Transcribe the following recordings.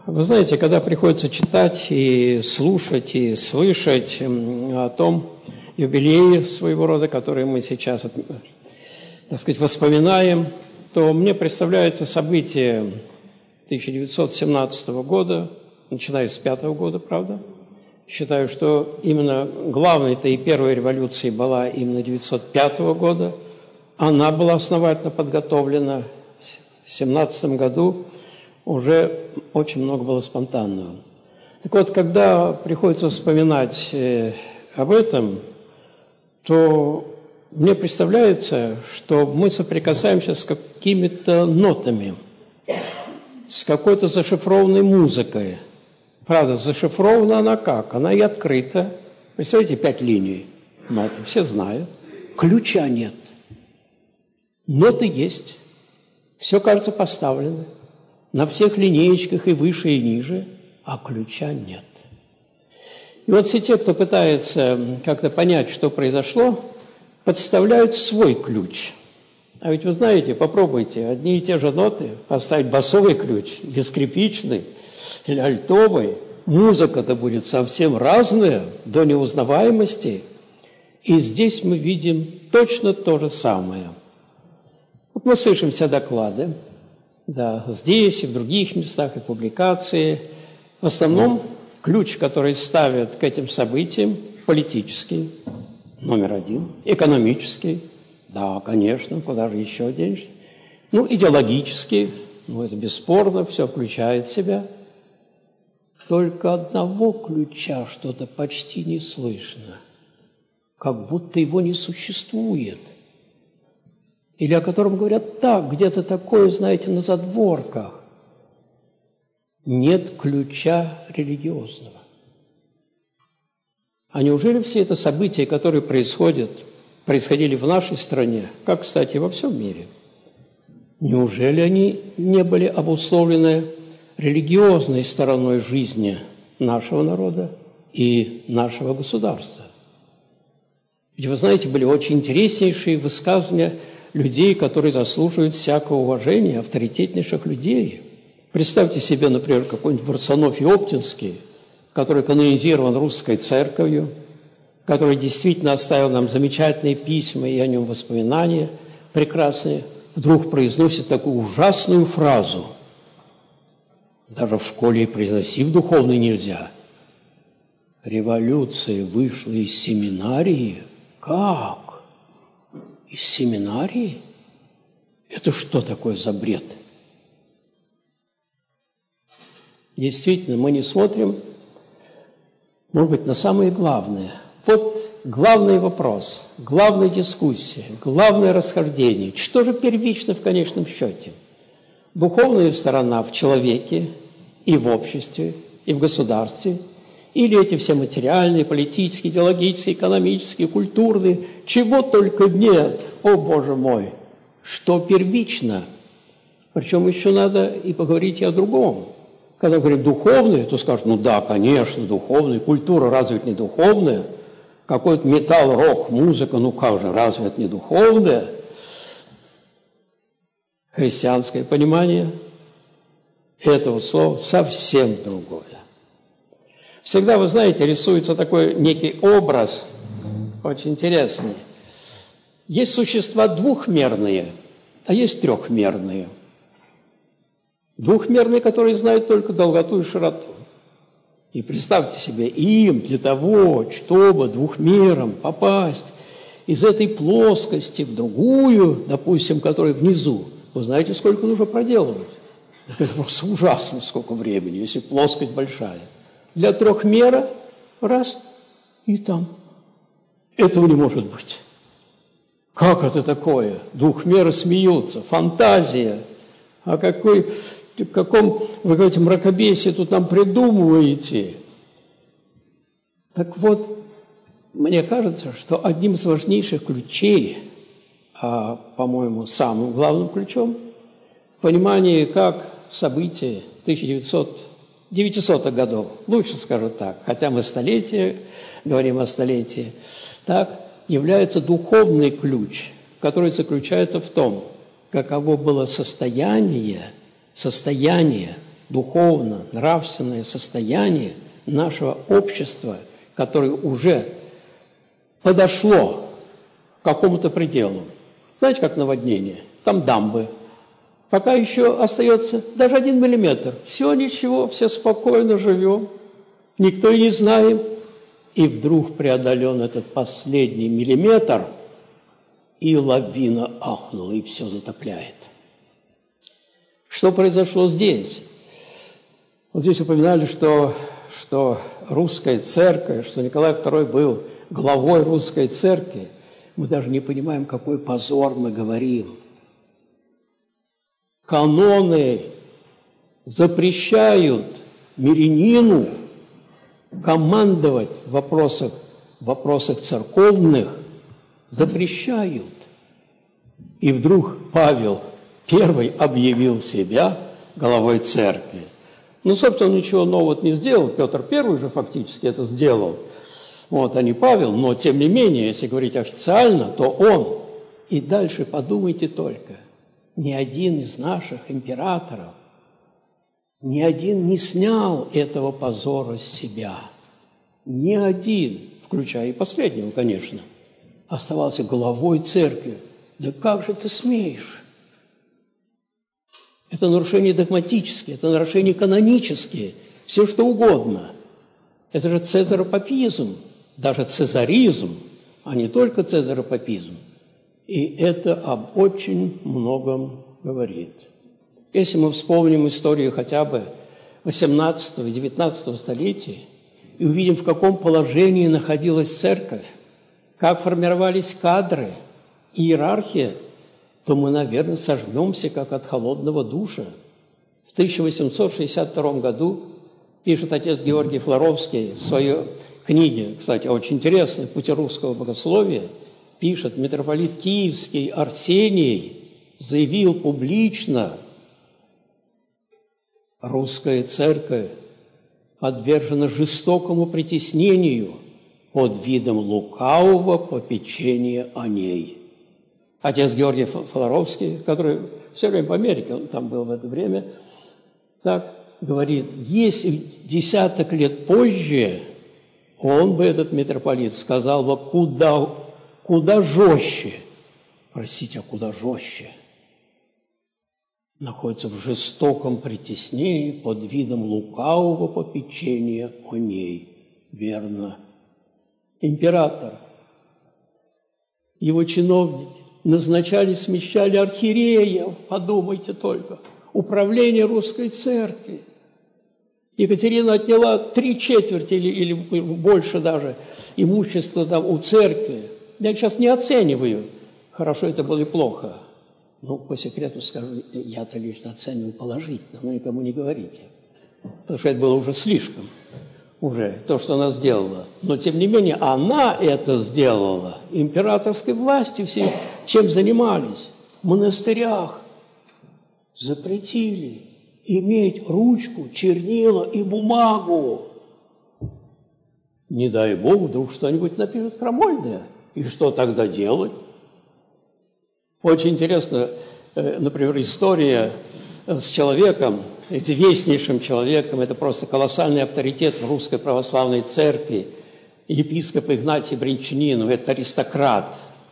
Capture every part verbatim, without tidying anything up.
Вы знаете, когда приходится читать и слушать, и слышать о том юбилее своего рода, который мы сейчас, так сказать, воспоминаем, то мне представляется событие тысяча девятьсот семнадцатого года, начиная с пятого года, правда. Считаю, что именно главной-то и первой революцией была именно девятьсот пятого года. Она была основательно подготовлена. В семнадцатом году уже очень много было спонтанного. Так вот, когда приходится вспоминать э, об этом, то мне представляется, что мы соприкасаемся с какими-то нотами, с какой-то зашифрованной музыкой. Правда, зашифрована она как? Она и открыта. Представляете, пять линий ноты, все знают. Ключа нет. Ноты есть. Все, кажется, поставлено. На всех линеечках и выше, и ниже, а ключа нет. И вот все те, кто пытается как-то понять, что произошло, подставляют свой ключ. А ведь вы знаете, попробуйте одни и те же ноты поставить басовый ключ, или скрипичный, или альтовый. Музыка-то будет совсем разная, до неузнаваемости. И здесь мы видим точно то же самое. Вот мы слышим все доклады, да, здесь и в других местах, и публикации. В основном ключ, который ставят к этим событиям, политический, номер один, экономический, да, конечно, куда же еще денешься. Ну, идеологический, ну, это бесспорно, все включает в себя. Только одного ключа что-то почти не слышно, как будто его не существует. Или о котором говорят так, где-то такое, знаете, на задворках. Нет ключа религиозного. А неужели все это события, которые происходят, происходили в нашей стране, как, кстати, во всем мире, неужели они не были обусловлены религиозной стороной жизни нашего народа и нашего государства? Ведь, вы знаете, были очень интереснейшие высказывания людей, которые заслуживают всякого уважения, авторитетнейших людей. Представьте себе, например, какой-нибудь Варсонофий Оптинский, который канонизирован русской церковью, который действительно оставил нам замечательные письма и о нем воспоминания прекрасные, вдруг произносит такую ужасную фразу. Даже в школе и произносить духовной нельзя. Революция вышла из семинарии? Как? Из семинарии? Это что такое за бред? Действительно, мы не смотрим, может быть, на самое главное. Вот главный вопрос, главная дискуссия, главное расхождение. Что же первично в конечном счете? Духовная сторона в человеке и в обществе, и в государстве, или эти все материальные, политические, идеологические, экономические, культурные, чего только нет, о Боже мой, что первично. Причем еще надо и поговорить и о другом. Когда говорим духовные, то скажут, ну да, конечно, духовные, культура разве это не духовная? Какой-то металл, рок, музыка, ну как же, разве это не духовная? Христианское понимание этого слова совсем другое. Всегда, вы знаете, рисуется такой некий образ, очень интересный. Есть существа двухмерные, а есть трехмерные. Двухмерные, которые знают только долготу и широту. И представьте себе, им для того, чтобы двухмером попасть из этой плоскости в другую, допустим, которая внизу, вы знаете, сколько нужно проделывать? Это просто ужасно, сколько времени, если плоскость большая. Для трехмера раз и там. Этого не может быть. Как это такое? Двухмеры смеются, фантазия. А какой, в каком, вы говорите, мракобесие тут нам придумываете? Так вот, мне кажется, что одним из важнейших ключей, а, по-моему, самым главным ключом, в понимании, как события тысяча девятисотых годов, лучше скажу так, хотя мы столетие, говорим о столетии, так, является духовный ключ, который заключается в том, каково было состояние, состояние духовно, нравственное состояние нашего общества, которое уже подошло к какому-то пределу. Знаете, как наводнение? Там дамбы. Пока еще остается даже один миллиметр. Все ничего, все спокойно живем. Никто и не знает. И вдруг преодолен этот последний миллиметр, и лавина ахнула, и все затопляет. Что произошло здесь? Вот здесь упоминали, что, что русская церковь, что Николай второй был главой русской церкви. Мы даже не понимаем, какой позор мы говорим. Каноны запрещают мирянину командовать в вопросах, в вопросах церковных, запрещают. И вдруг Павел первый объявил себя главой церкви. Ну, собственно, он ничего нового не сделал. Петр Первый же фактически это сделал. Вот, а не Павел, но тем не менее, если говорить официально, то он. И дальше подумайте только, ни один из наших императоров, ни один не снял этого позора с себя. Ни один, включая и последнего, конечно, оставался главой церкви. Да как же ты смеешь? Это нарушения догматические, это нарушения канонические, все что угодно. Это же цезаропапизм, даже цезаризм, а не только цезаропапизм. И это об очень многом говорит. Если мы вспомним историю хотя бы восемнадцатого и девятнадцатого столетия и увидим, в каком положении находилась церковь, как формировались кадры, иерархия, то мы, наверное, сожмемся, как от холодного душа. В тысяча восемьсот шестьдесят втором году пишет отец Георгий Флоровский в своей книге, кстати, очень интересной, «Пути русского богословия», пишет: митрополит Киевский Арсений заявил публично: русская церковь подвержена жестокому притеснению под видом лукавого попечения о ней. Отец Георгий Флоровский, который все время в Америке, он там был в это время, так говорит: если десяток лет позже он бы, этот митрополит, сказал бы куда, куда жестче, простите, а куда жестче, находится в жестоком притеснении под видом лукавого попечения о ней. Верно. Император, его чиновники назначали, смещали архиереев, подумайте только, управление русской церкви. Екатерина отняла три четверти или, или больше даже имущества там у церкви. Я сейчас не оцениваю, хорошо это было или плохо. Ну, по секрету скажу, я-то лично оцениваю положительно, но никому не говорите. Потому что это было уже слишком, уже то, что она сделала. Но, тем не менее, она это сделала. Императорской властью все чем занимались? В монастырях запретили иметь ручку, чернила и бумагу. Не дай Бог, вдруг что-нибудь напишут крамольное. И что тогда делать? Очень интересно, например, история с человеком, известнейшим человеком, это просто колоссальный авторитет в Русской Православной Церкви, епископ Игнатий Бринчанинов, это аристократ.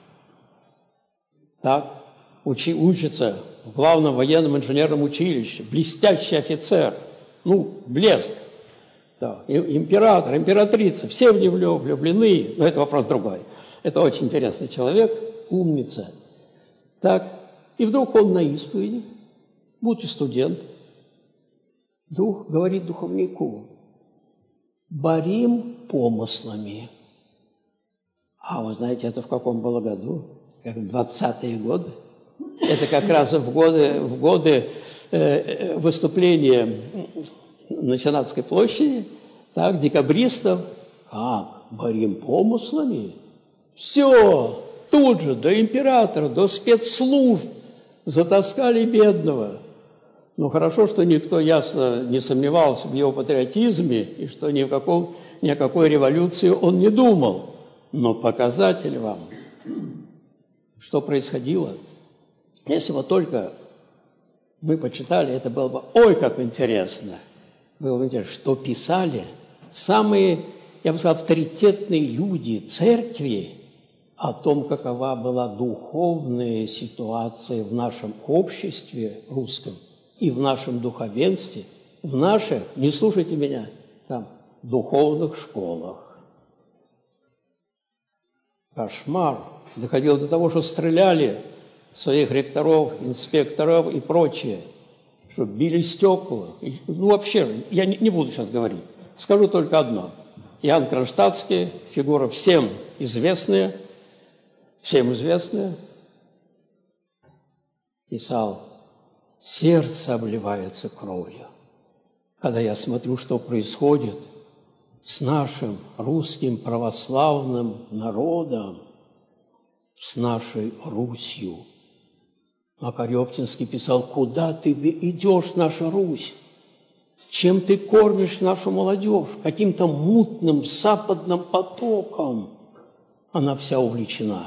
Так, учи, учится в главном военном инженерном училище, блестящий офицер, ну, блеск. Да. Император, императрица, все в него влюблены, но это вопрос другой. Это очень интересный человек, умница. Так, и вдруг он на исповеди, будучи студент, дух говорит духовнику: борим помыслами. А вы знаете, это в каком было году? Как в двадцатые годы. Это как раз в годы, в годы э, выступления на Сенатской площади, так, декабристов. Как? Борим помыслами? Все! Тут же до императора, до спецслужб затаскали бедного. Ну, хорошо, что никто ясно не сомневался в его патриотизме и что ни, в каком, ни о какой революции он не думал. Но показатель вам, что происходило, если вот только мы почитали, это было бы, ой, как интересно. Было бы интересно, что писали самые, я бы сказал, авторитетные люди церкви о том, какова была духовная ситуация в нашем обществе русском и в нашем духовенстве, в наших, не слушайте меня, там, духовных школах. Кошмар. Доходило до того, что стреляли своих ректоров, инспекторов и прочее, что били стекла. Ну, вообще, я не, не буду сейчас говорить. Скажу только одно. Иоанн Кронштадтский, фигура всем известная, всем известная, писал: «Сердце обливается кровью, когда я смотрю, что происходит с нашим русским православным народом, с нашей Русью». Макарий Оптинский писал: «Куда ты идешь, наша Русь? Чем ты кормишь нашу молодежь? Каким-то мутным западным потоком она вся увлечена,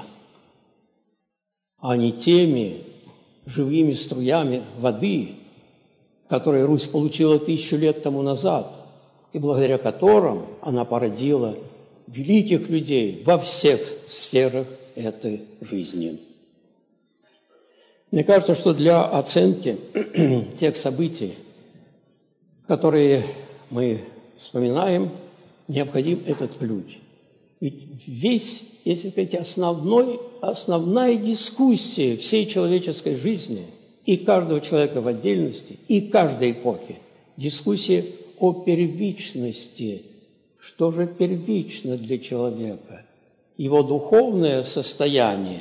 а не теми живыми струями воды, которые Русь получила тысячу лет тому назад, и благодаря которым она породила великих людей во всех сферах этой жизни». Мне кажется, что для оценки тех событий, которые мы вспоминаем, необходим этот ключ. Ведь весь, если сказать, основной, основная дискуссия всей человеческой жизни и каждого человека в отдельности, и каждой эпохи, дискуссия о первичности. Что же первично для человека? Его духовное состояние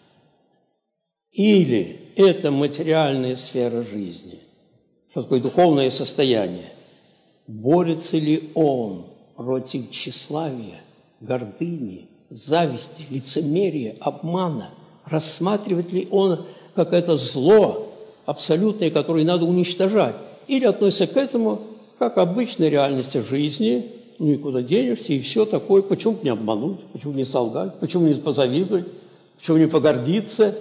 или это материальная сфера жизни? Что такое духовное состояние? Борется ли он против тщеславия, гордыни, зависти, лицемерия, обмана? Рассматривает ли он как это зло абсолютное, которое надо уничтожать? Или относится к этому как к обычной реальности жизни? Ну, никуда денешься, и все такое. Почему не обмануть? Почему не солгать? Почему не позавидовать? Почему не погордиться?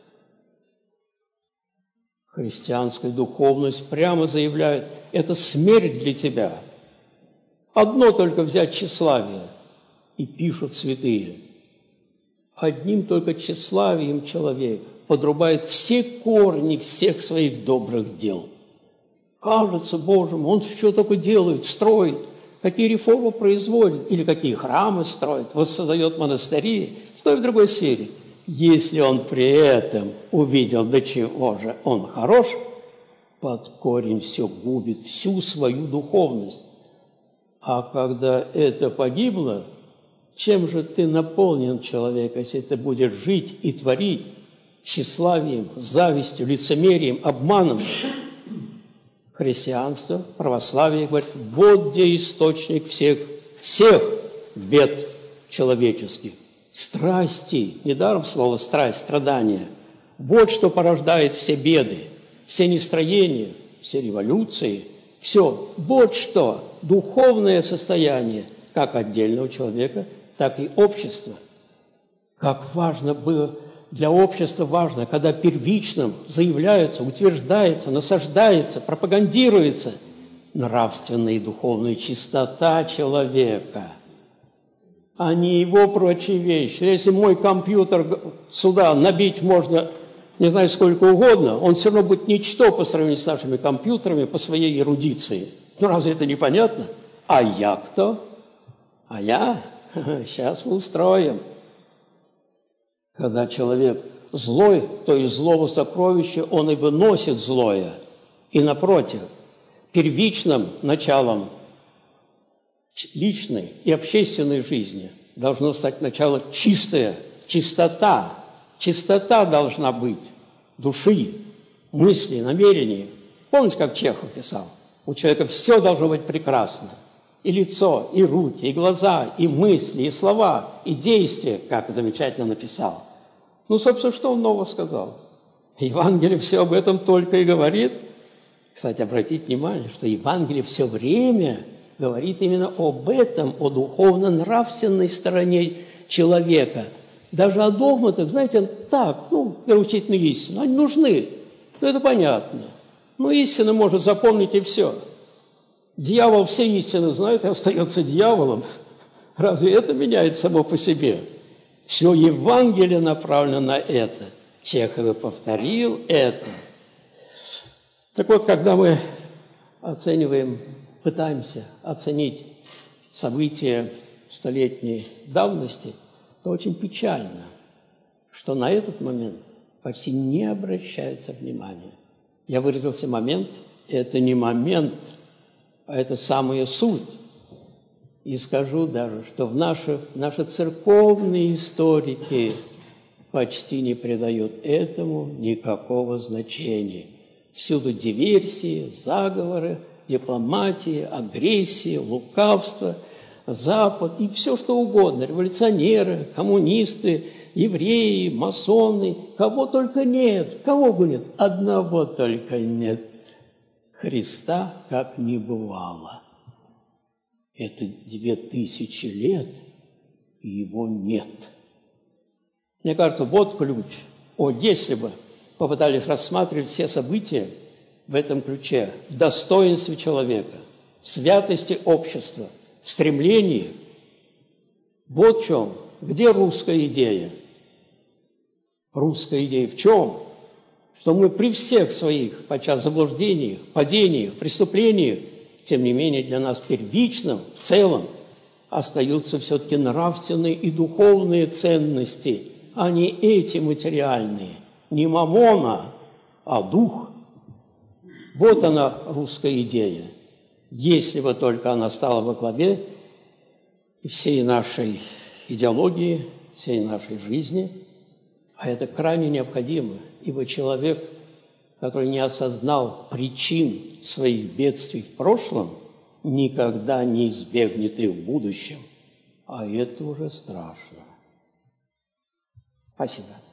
Христианская духовность прямо заявляет: это смерть для тебя. Одно только взять тщеславие, и пишут святые: одним только тщеславием человек подрубает все корни всех своих добрых дел. Кажется, Боже мой, он что такое делает, строит, какие реформы производит, или какие храмы строит, воссоздает монастыри в той и в другой сфере. Если он при этом увидел, до чего же он хорош, под корень все губит, всю свою духовность. А когда это погибло, чем же ты наполнен, человек, если ты будешь жить и творить тщеславием, завистью, лицемерием, обманом? Христианство, православие говорит: вот где источник всех, всех бед человеческих. Страсти, недаром слово страсть, страдания. Вот что порождает все беды, все нестроения, все революции, все. Вот что духовное состояние как отдельного человека, так и общества. Как важно было, для общества важно, когда первичным заявляется, утверждается, насаждается, пропагандируется нравственная и духовная чистота человека, а не его прочие вещи. Если мой компьютер сюда набить можно не знаю сколько угодно, он все равно будет ничто по сравнению с нашими компьютерами по своей эрудиции. Ну разве это непонятно? А я кто? А я? Сейчас мы устроим. Когда человек злой, то из злого сокровища он и выносит злое. И напротив, первичным началом личной и общественной жизни должно стать начало чистое, чистота. Чистота должна быть души, мысли, намерений. Помните, как Чехов писал? У человека все должно быть прекрасно. И лицо, и руки, и глаза, и мысли, и слова, и действия, как замечательно написал. Ну, собственно, что он нового сказал? Евангелие все об этом только и говорит. Кстати, обратите внимание, что Евангелие все время говорит именно об этом, о духовно-нравственной стороне человека. Даже о догматах, знаете, так, ну, вероучительные истины, они нужны. Ну, это понятно. Ну, истина может запомнить и все. Дьявол все истины знает и остается дьяволом. Разве это меняет само по себе? Все Евангелие направлено на это. Чехов и повторил это. Так вот, когда мы оцениваем, пытаемся оценить события столетней давности, то очень печально, что на этот момент почти не обращается внимания. Я выразился момент, это не момент, а это самая суть. И скажу даже, что в наши, наши церковные историки почти не придают этому никакого значения. Всюду диверсии, заговоры, дипломатия, агрессия, лукавство, Запад и все что угодно. Революционеры, коммунисты, евреи, масоны, кого только нет. Кого бы нет? Одного только нет. Христа как не бывало. Это две тысячи лет, и его нет. Мне кажется, вот ключ. О, если бы попытались рассматривать все события в этом ключе, в достоинстве человека, в святости общества, в стремлении, вот в чем. Где русская идея? Русская идея в чем? Что мы при всех своих, подчас заблуждениях, падениях, преступлениях, тем не менее для нас первичным, в целом, остаются все-таки нравственные и духовные ценности, а не эти материальные. Не мамона, а дух. Вот она, русская идея. Если бы только она стала во главе всей нашей идеологии, всей нашей жизни, а это крайне необходимо, ибо человек, который не осознал причин своих бедствий в прошлом, никогда не избегнет их в будущем. А это уже страшно. Спасибо.